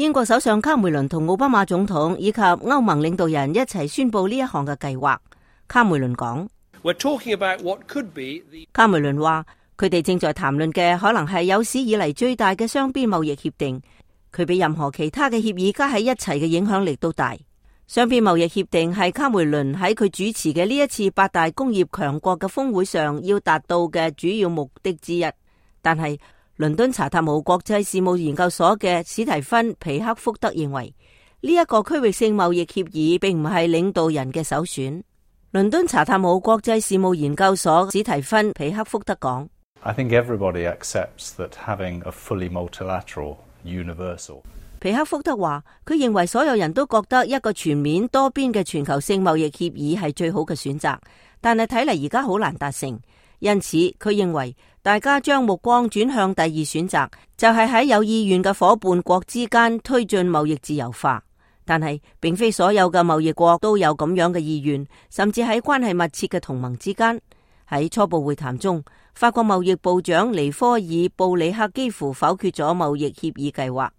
英國首相卡梅倫同奧巴馬總統以及歐盟領導人一齊宣布呢一項嘅計劃。卡梅倫講，卡梅倫話佢哋正在談論嘅可能係有史以嚟最大嘅雙邊貿易協定，佢比任何其他嘅協議加喺一齊嘅影響力都大。雙邊貿易協定係卡梅倫喺佢主持嘅呢一次8大工業強國嘅峰會上要達到嘅主要目的之一。但係倫敦查塔姆國際事務研究所嘅史提芬皮克福德認為，呢一個區域性貿易協議並唔係領導人嘅首選。倫敦查塔姆國際事務研究所史提芬皮克福德講， I think everybody accepts that having a fully multilateral, universal。 皮克福德話，佢認為所有人都覺得一個全面多邊嘅全球性貿易協議係最好嘅選擇，但係睇嚟而家好難達成。因此，佢認為大家將目光轉向第二選擇，就係喺有意願嘅夥伴國之間推進貿易自由化。但係，並非所有嘅貿易國都有咁樣嘅意願，甚至喺關係密切嘅同盟之間。喺初步會談中，法國貿易部長尼科爾布里克幾乎否決咗貿易協議計劃。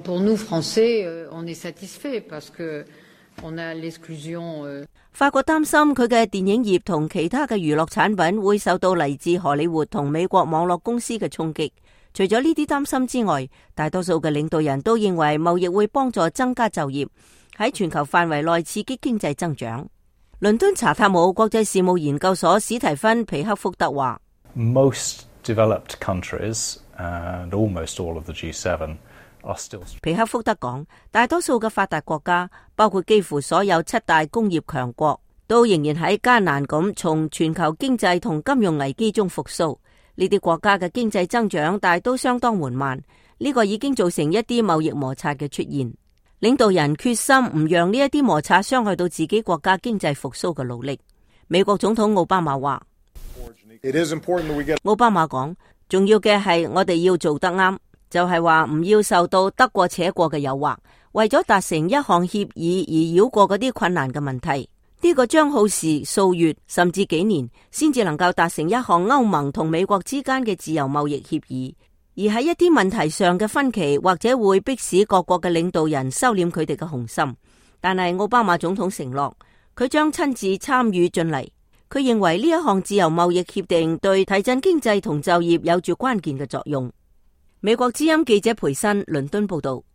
法國擔心佢嘅電影業同其他嘅娛樂產品會受到嚟自荷里活同美國網絡公司嘅衝擊。除咗呢啲擔心之外，大多數嘅領導人都認為貿易會幫助增加就業，喺全球範圍內刺激經濟增長。倫敦查塔姆國際事務研究所史提芬皮克福德話， Most developed countries and almost all of the G7are still。 皮克福德講，大多數嘅發達國家，包括幾乎所有7大工業強國，都仍然喺艱難咁從全球經濟同金融危機中復甦。呢啲國家嘅經濟增長大都相當緩慢，呢個已經造成一啲貿易摩擦嘅出現。領導人決心唔讓呢一啲摩擦傷害到自己國家經濟復甦嘅努力。美國總統奧巴馬話，奧巴馬講，重要嘅係我哋要做得啱，就係話唔要受到得過且過嘅誘惑，為咗達成一項協議而繞過嗰啲困難嘅問題。呢個將耗時數月甚至幾年，先至能夠達成一項歐盟同美國之間嘅自由貿易協議。而喺一啲問題上嘅分歧，或者會迫使各國嘅領導人收斂佢哋嘅雄心。但係奧巴馬總統承諾，佢將親自參與進嚟。佢認為呢一項自由貿易協定對提振經濟同就業有住關鍵嘅作用。美國之音記者培新倫敦報道。